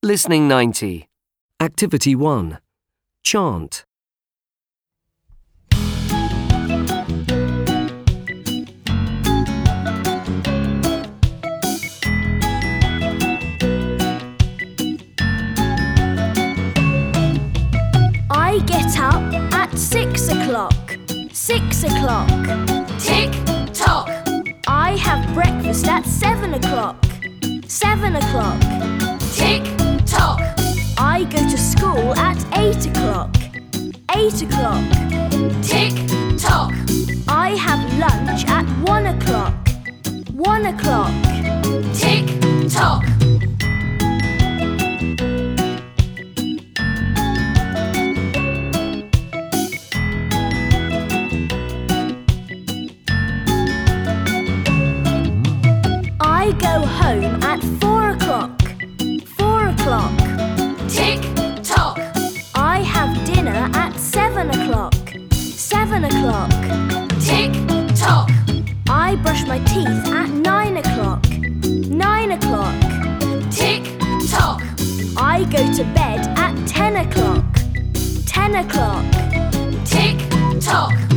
Listening 90. Activity 1. Chant. I get up at 6 o'clock. 6 o'clock. Tick tock. I have breakfast at 7 o'clock. 7 o'clock. Tick tock. I go to school at 8 o'clock. 8 o'clock. Tick tock. I have lunch at 1 o'clock. 1 o'clock. Tick tock. I go home at 4 o'clock. 4 o'clock. Tick tock. I have dinner at 7 o'clock. 7 o'clock. Tick tock. I brush my teeth at 9 o'clock. 9 o'clock. Tick tock. I go to bed at 10 o'clock. 10 o'clock. Tick tock.